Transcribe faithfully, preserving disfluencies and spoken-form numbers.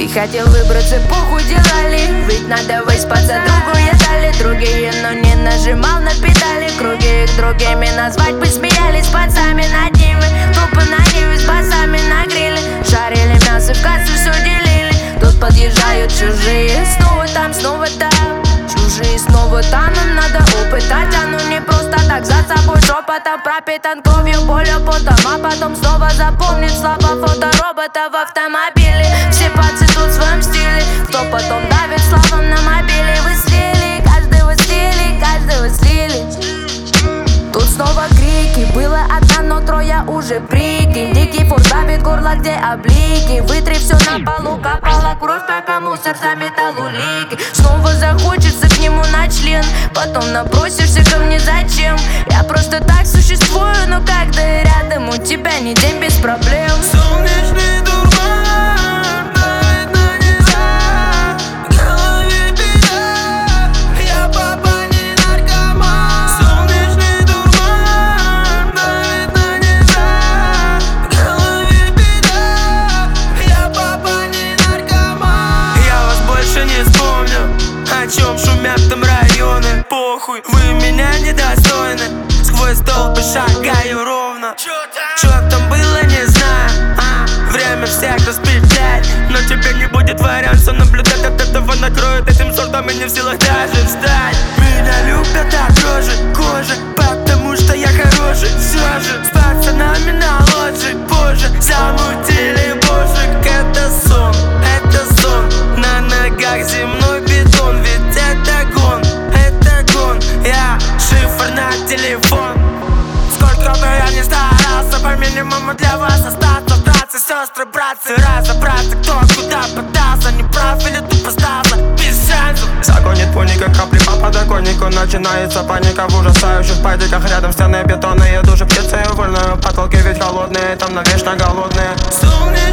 хотел выбраться, похудела ли? Ведь надо выспаться, другую дали другие, но не нажимал на педали. Круги их другими назвать бы смеялись пацами над ними. Тупо на ниве с басами на гриле. Жарили мясо, в кассу все делили. Тут подъезжают чужие, снова там, снова там. Чужие снова там, нам надо упытать. Оно не просто так, за собой шепотом пропитан кровью, болью, потом. А потом снова запомнит слова фоторобота в автомобиле. Все пацы тут в своем стиле. Кто потом давит словом на мобиле. Вы слили, каждого слили, каждого слили. Тут снова крики, было одна, но трое уже прикинь. Дикий фур давит горло, где облики. Вытри все на полу, капала кровь, пока мусор заметал улики. Снова захочется к нему на член, потом набросишься ко мне зачем? Я просто так существую, но когда я рядом, у тебя не день без проблем. Солнечный дурман давит на небеса, в голове беда, я папа не наркоман. Солнечный дурман давит на небеса, в голове беда, я папа не наркоман. Я вас больше не вспомню, о чем шумят там районы. Похуй, вы меня недостойны. Сквозь толпы шагаю ровно. Чё там было, не знаю, а, время всех распределяет. Но тебе не будет варианта наблюдать. От этого накроет этим сортом и не в силах даже встать. Меня любят от рожи кожи, потому что я хороший. Все же с пацанами на лоджии позже замутили божик. Это сон, это сон, на ногах земной бетон. Ведь это гон, это гон, я шифр на телефон. Сколько бы я ни старался, по минимуму для вас остаться. Братцы, сестры, братцы, разобраться, кто куда пытался. Не прав или тупо сдался, без шансов. Загонит пули, как капли по подоконнику. Начинается паника в ужасающих падиках. Рядом стены бетонные, души птицы вольные. Потолки ведь холодные, там навечно голодные. Солнечный